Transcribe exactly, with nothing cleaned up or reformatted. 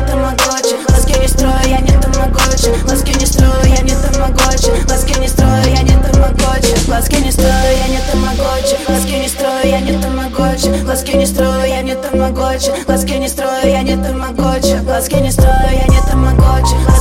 тамагочи. Глазки не строю, я не тамагочи. Глазки не строю, я не тамагочи. Глазки не строю, я не тамагочи. Глазки не строю, я не тамагочи. Глазки не строю, я не тамагочи. Глазки не строю, я не тамагочи. Глазки не строю, я не тамагочи. Глазки не строю, я не тамагочи.